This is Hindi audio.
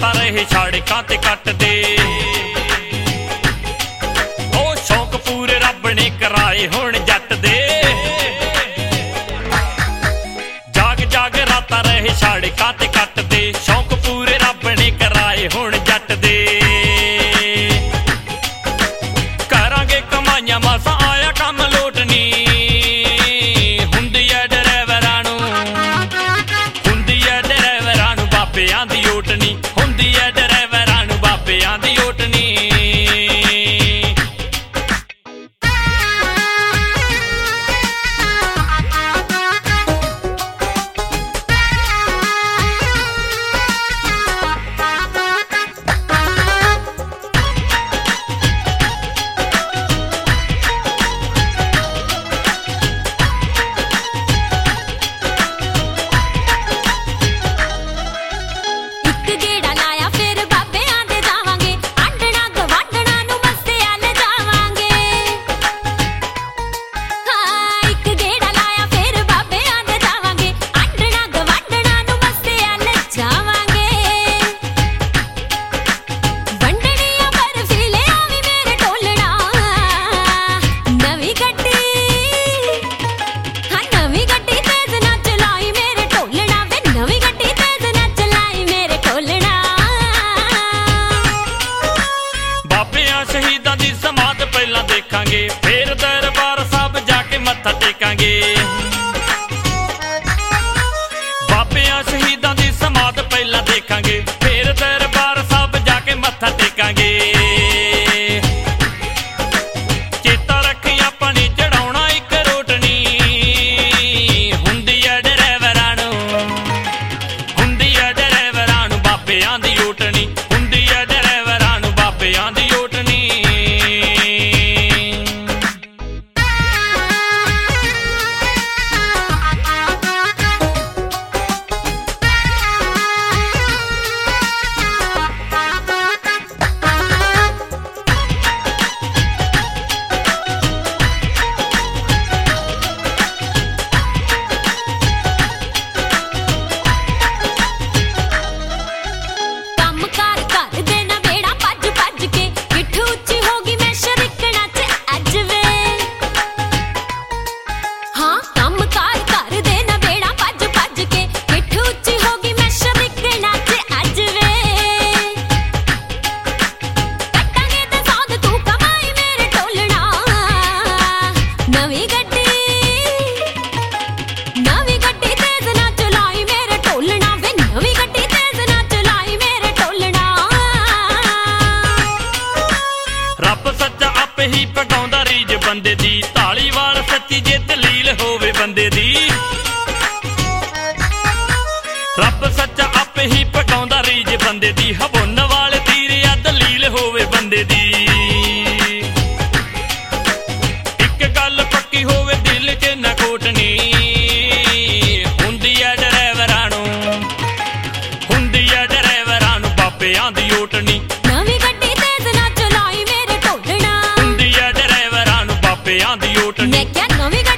रातां रहे सड़कां ते कटदे। ओ शौक पूरे रब ने कराए हुण जट दे। जाग जाग रातां रहे सड़कां ते कटदे। शौक पूरे रब ने कराए हुण जट दे। करांगे कमाइयां मासा आया कम लोटनी। हुंदी ऐ ड्राइवरां नूं, हुंदी ऐ ड्राइवरां नूं बाबेआं दी ओटनी। हुंदी ऐ ड्राइवरां नूं बाबेआं दी ओटनी। शहीदां दी समाध पहला देखांगे, फिर दरबार साहब जाके मत्था टेकांगे। बाबेआं शहीदां दी समाध पहला देखांगे, फिर दरबार साहब जाके मत्था टेकांगे। चेता रखी अपनी चढ़ाउणा इक रोटनी। हुंदी ऐ ड्राइवरां नूं, हुंदी ऐ ड्राइवरां नूं बाबेआं दी ओटनी। हुंदी ऐ ड्राइवरां नूं बाबेआं दी ओटनी। ही पकाउंदा रीज बंदे दी। धालीवाल सच्ची जे दलील होवे बंदे दी। रब सच्चा आपे ही पकाउंदा रीज बंदे दी। हबुन वाले तीर या दलील होवे बंदे दी। इक गल पक्की होवे दिल च न कोटनी। हुंदी ऐ ड्राइवरां नूं, हुंदी ऐ ड्राइवरां नूं बाबेआं दी ओटनी। मैं क्या नवी